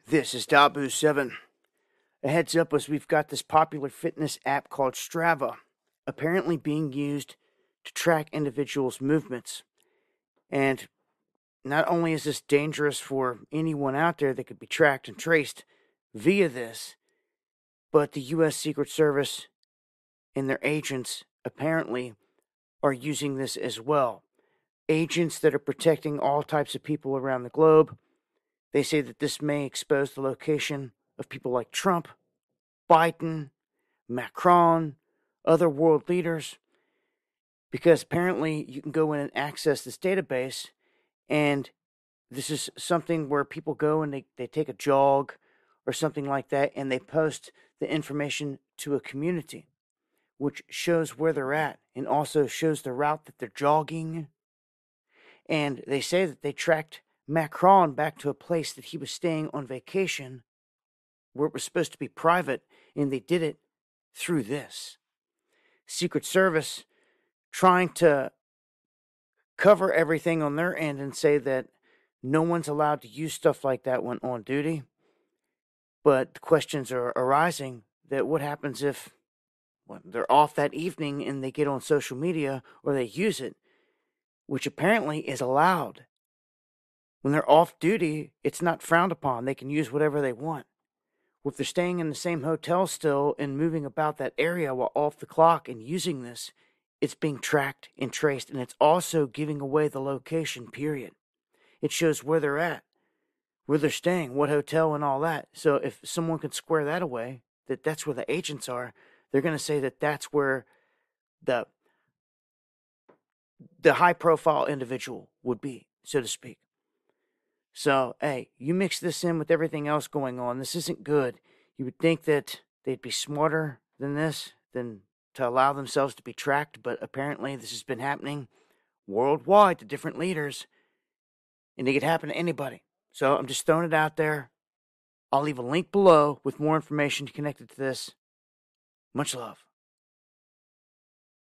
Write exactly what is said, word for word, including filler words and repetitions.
This is Dabu seven. A heads up as we've got this popular fitness app called Strava, apparently being used to track individuals' movements. And not only is this dangerous for anyone out there that could be tracked and traced via this, but the U S Secret Service and their agents apparently are using this as well. Agents that are protecting all types of people around the globe. They say that this may expose the location of people like Trump, Biden, Macron, other world leaders, because apparently you can go in and access this database, and this is something where people go and they, they take a jog or something like that, and they post the information to a community, which shows where they're at and also shows the route that they're jogging. And they say that they tracked Macron back to a place that he was staying on vacation where it was supposed to be private, and they did it through this. Secret Service trying to cover everything on their end and say that no one's allowed to use stuff like that when on duty. But the questions are arising that what happens if well, they're off that evening and they get on social media or they use it, which apparently is allowed. When they're off duty, it's not frowned upon. They can use whatever they want. Well, if they're staying in the same hotel still and moving about that area while off the clock and using this, it's being tracked and traced, and it's also giving away the location, period. It shows where they're at, where they're staying, what hotel and all that. So if someone can square that away, that that's where the agents are, they're going to say that that's where the, the high-profile individual would be, so to speak. So, hey, you mix this in with everything else going on. This isn't good. You would think that they'd be smarter than this, than to allow themselves to be tracked, but apparently this has been happening worldwide to different leaders, and it could happen to anybody. So I'm just throwing it out there. I'll leave a link below with more information connected to this. Much love.